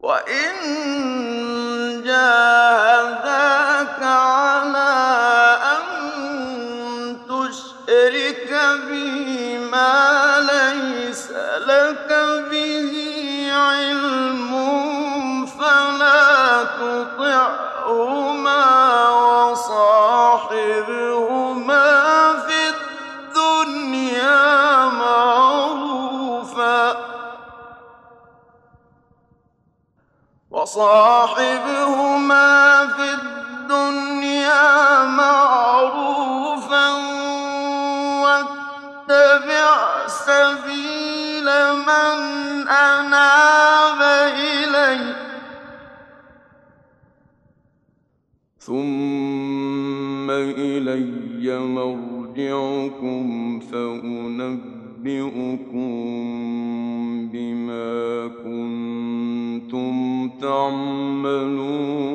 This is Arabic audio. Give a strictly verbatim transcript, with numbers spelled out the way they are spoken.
وَإِن جَاهَدَاكَ عَلَىٰ أَن تُشْرِكَ بِي مَا لَيْسَ لَكَ بِهِ عِلْمٌ فَلَا تُطِعْهُمَا وَصَاحِبْهُمَا فِي الدُّنْيَا مَعْرُوفًا وَصَاحِبْهُمَا فِي الدُّنْيَا مَعْرُوفًا وَاتَّبِعْ سَبِيلَ مَنْ أَنَابَ إِلَيَّ ۚ ثُمَّ إِلَيَّ مَرْجِعُكُمْ فَأُنَبِّئُكُم بِمَا كُنتُمْ تَعْمَلُونَ